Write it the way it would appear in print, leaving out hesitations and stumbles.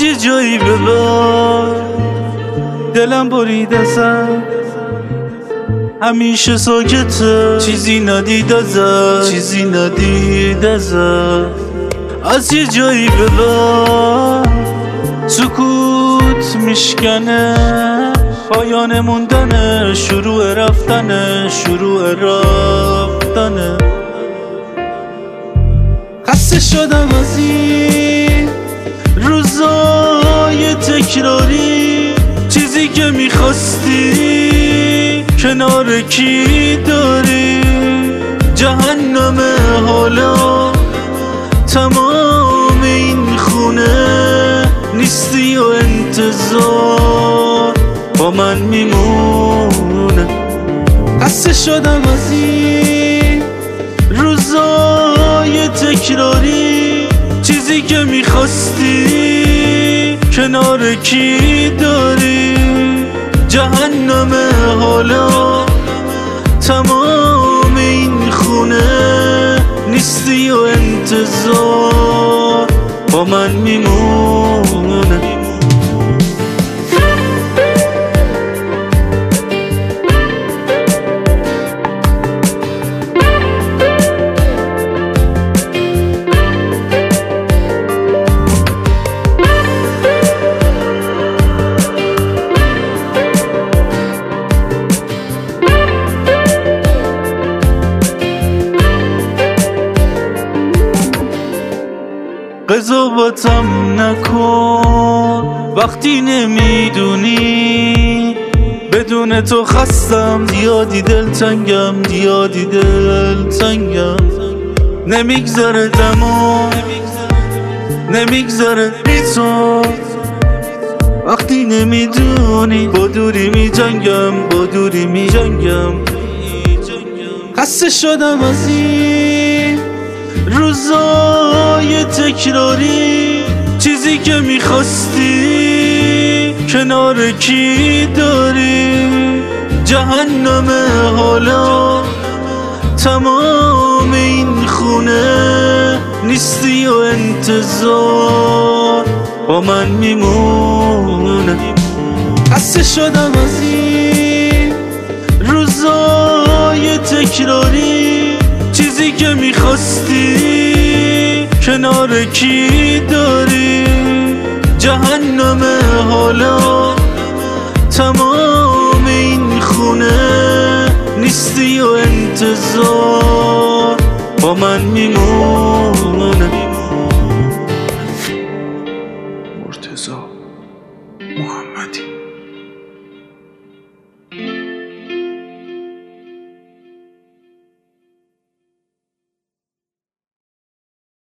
یه جایی ببر، دلم برید ازم، همیشه ساکته، چیزی ندید ازت، چیزی ندید ازت. از یه جایی ببر، سکوت میشکنه، پایان موندنه، شروع رفتنه، شروع رفتنه. خسته شدم از این روزای تکراری، چیزی که میخواستی کنار کی داری؟ جهنم حالا تمام این خونه، نیستی و انتظار با من میمونه. خسته شدم از این روزای تکراری، چیزی که میخواستی کنار کی داری؟ جهنم حالا تمام این خونه، نیستی و انتظار با من میمونه. قضاوتم نکن وقتی نمیدونی، بدون تو خستم، زیادی دلتنگم، زیادی دلتنگم. نمیگذره دما، نمیگذره بی تو، وقتی نمیدونی، با دوری میجنگم، با دوری میجنگم. خسته شدم از این روزای تکراری، چیزی که میخواستی کنار کی داری؟ جهنم حالا تمام این خونه، نیستی و انتظار با من میمونه. خسته شدم از این روزای تکراری، چیزی که میخواستی کنار کی داری؟ جهنم حالا تمام این خونه، نیستی و انتظار با من میمونه. مرتضی محمدی